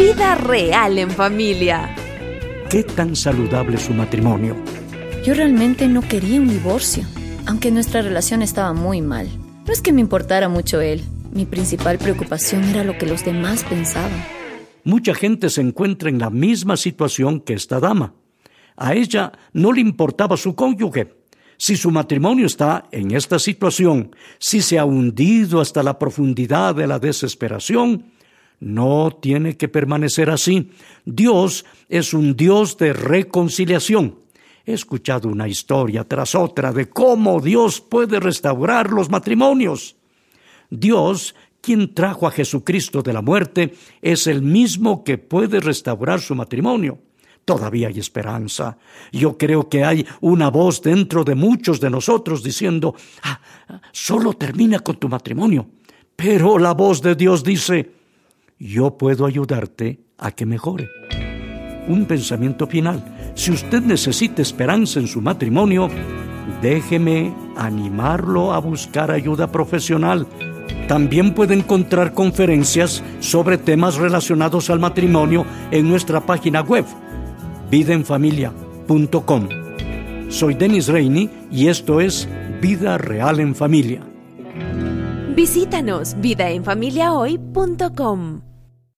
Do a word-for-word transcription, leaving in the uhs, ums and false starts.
Vida Real en Familia. ¿Qué tan saludable es su matrimonio? Yo realmente no quería un divorcio, aunque nuestra relación estaba muy mal. No es que me importara mucho él. Mi principal preocupación era lo que los demás pensaban. Mucha gente se encuentra en la misma situación que esta dama. A ella no le importaba su cónyuge. Si su matrimonio está en esta situación, si se ha hundido hasta la profundidad de la desesperación, no tiene que permanecer así. Dios es un Dios de reconciliación. He escuchado una historia tras otra de cómo Dios puede restaurar los matrimonios. Dios, quien trajo a Jesucristo de la muerte, es el mismo que puede restaurar su matrimonio. Todavía hay esperanza. Yo creo que hay una voz dentro de muchos de nosotros diciendo, ah, solo termina con tu matrimonio. Pero la voz de Dios dice, yo puedo ayudarte a que mejore. Un pensamiento final. Si usted necesita esperanza en su matrimonio, déjeme animarlo a buscar ayuda profesional. También puede encontrar conferencias sobre temas relacionados al matrimonio en nuestra página web, vida en familia punto com. Soy Dennis Rainey y esto es Vida Real en Familia. Visítanos vida en familia hoy punto com.